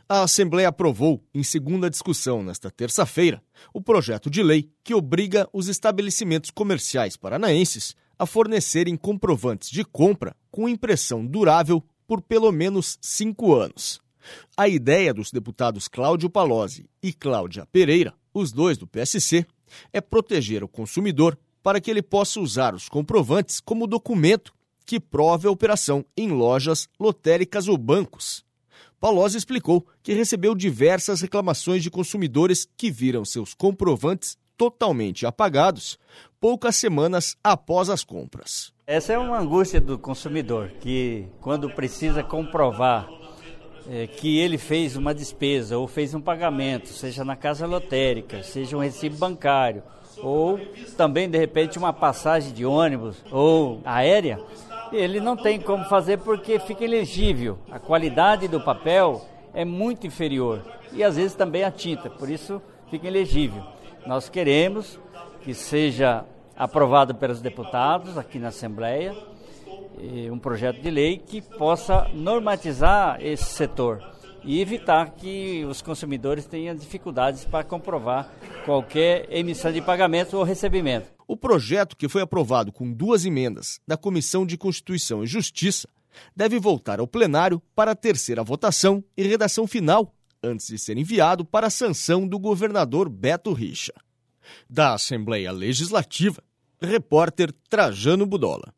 A Assembleia aprovou, em segunda discussão nesta terça-feira, o projeto de lei que obriga os estabelecimentos comerciais paranaenses a fornecerem comprovantes de compra com impressão durável por pelo menos 5 anos. A ideia dos deputados Cláudio Palozzi e Cláudia Pereira, os dois do PSC, é proteger o consumidor para que ele possa usar os comprovantes como documento que prove a operação em lojas, lotéricas ou bancos. Palozzi explicou que recebeu diversas reclamações de consumidores que viram seus comprovantes totalmente apagados poucas semanas após as compras. Essa é uma angústia do consumidor, que quando precisa comprovar que ele fez uma despesa ou fez um pagamento, seja na casa lotérica, seja um recibo bancário, ou também, de repente, uma passagem de ônibus ou aérea, ele não tem como fazer porque fica ilegível. A qualidade do papel é muito inferior e, às vezes, também a tinta, por isso fica ilegível. Nós queremos que seja aprovado pelos deputados aqui na Assembleia um projeto de lei que possa normatizar esse setor e evitar que os consumidores tenham dificuldades para comprovar qualquer emissão de pagamento ou recebimento. O projeto, que foi aprovado com 2 emendas da Comissão de Constituição e Justiça, deve voltar ao plenário para a terceira votação e redação final, antes de ser enviado para a sanção do governador Beto Richa. Da Assembleia Legislativa, repórter Trajano Budola.